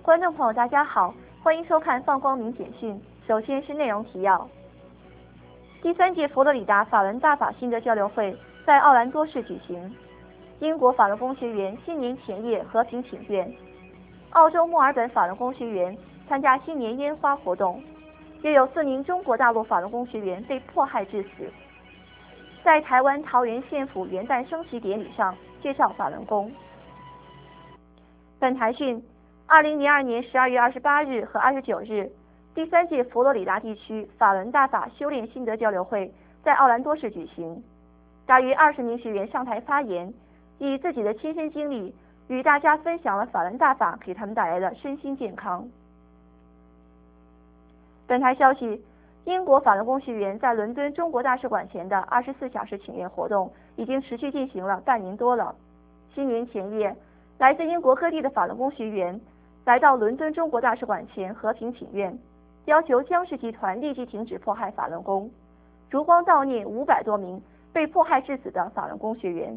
观众朋友，大家好，欢迎收看放光明简讯。首先是内容提要：第3届佛罗里达法伦大法心得交流会在奥兰多市举行，英国法轮功学员新年前夜和平请愿，澳洲墨尔本法轮功学员参加新年烟花活动，约有4名中国大陆法轮功学员被迫害致死。在台湾桃园县府元旦升旗典礼上介绍法轮功。本台讯，2002年12月28日和29日，第3届佛罗里达地区法轮大法修炼心得交流会在奥兰多市举行，大约20名学员上台发言，以自己的亲身经历与大家分享了法轮大法给他们带来的身心健康。本台消息，英国法轮功学员在伦敦中国大使馆前的24小时请愿活动已经持续进行了半年多了。新年前夜，来自英国各地的法轮功学员来到伦敦中国大使馆前和平请愿，要求江氏集团立即停止迫害法轮功，烛光悼念500多名被迫害致死的法轮功学员。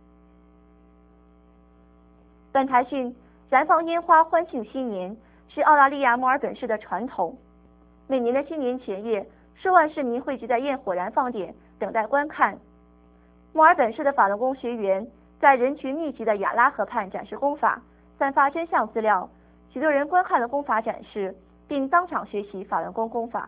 本台讯，燃放烟花欢庆新年是澳大利亚墨尔本市的传统，每年的新年前夜，数万市民汇集在焰火燃放点等待观看。墨尔本市的法轮功学员在人群密集的亚拉河畔展示功法，散发真相资料，许多人观看了功法展示，并当场学习法轮功功法。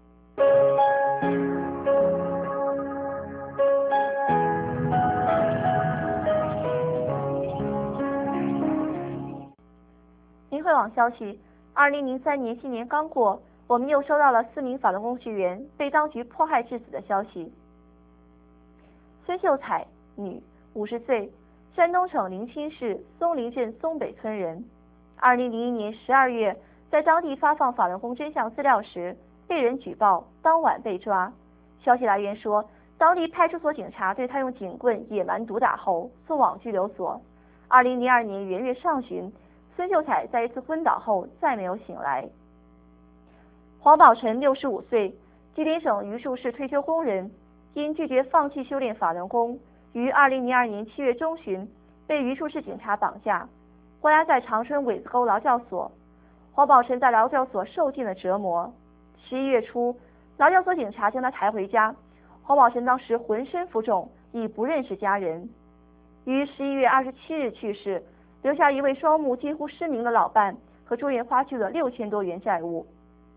明慧网消息，2003年新年刚过，我们又收到了4名法轮功学员被当局迫害致死的消息。孙秀彩，女，50岁，山东省临清市松林镇松北村人。2001年12月，在当地发放法轮功真相资料时，被人举报，当晚被抓。消息来源说，当地派出所警察对他用警棍野蛮毒打后送往拘留所。2002年元月上旬，孙秀彩在一次昏倒后再没有醒来。黄宝晨65岁，吉林省榆树市退休工人，因拒绝放弃修炼法轮功，于2002年7月中旬被榆树市警察绑架，关押在长春苇子沟劳教所。黄宝晨在劳教所受尽了折磨。11月初，劳教所警察将他抬回家，黄宝晨当时浑身浮肿，已不认识家人。于11月27日去世，留下一位双目几乎失明的老伴和住院花去了6000多元债务。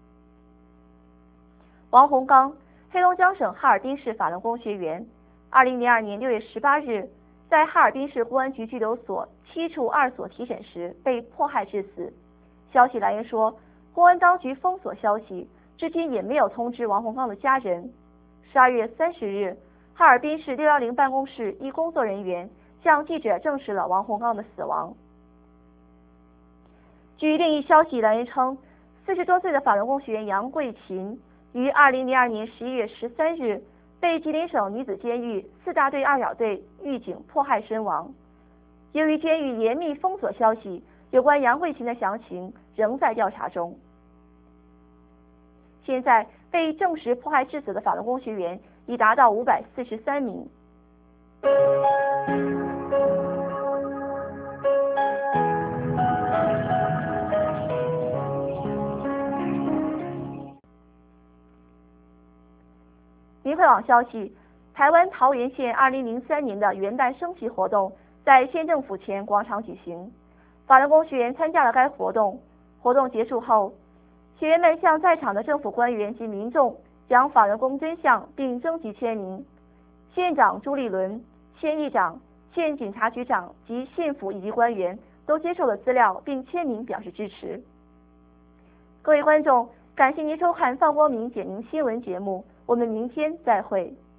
王洪刚，黑龙江省哈尔滨市法轮功学员，2002年6月18日，在哈尔滨市公安局拘留所7处2所提审时被迫害致死。消息来源说，公安当局封锁消息，至今也没有通知王洪刚的家人。12月30日，哈尔滨市610办公室一工作人员向记者证实了王洪刚的死亡。据另一消息来源称，40多岁的法轮功学员杨桂琴于2002年11月13日被吉林省女子监狱4大队2小队狱警迫害身亡。由于监狱严密封锁消息，有关杨桂琴的详情仍在调查中。现在被证实迫害致死的法轮功学员已达到543名。明慧网消息，台湾桃园县2003年的元旦升旗活动在县政府前广场举行，法轮功学员参加了该活动。活动结束后，学员们向在场的政府官员及民众讲法轮功真相，并征集签名。县长朱立伦、县议长、县警察局长及县府以及官员都接受了资料并签名表示支持。各位观众，感谢您收看放光明简明新闻节目，我们明天再会。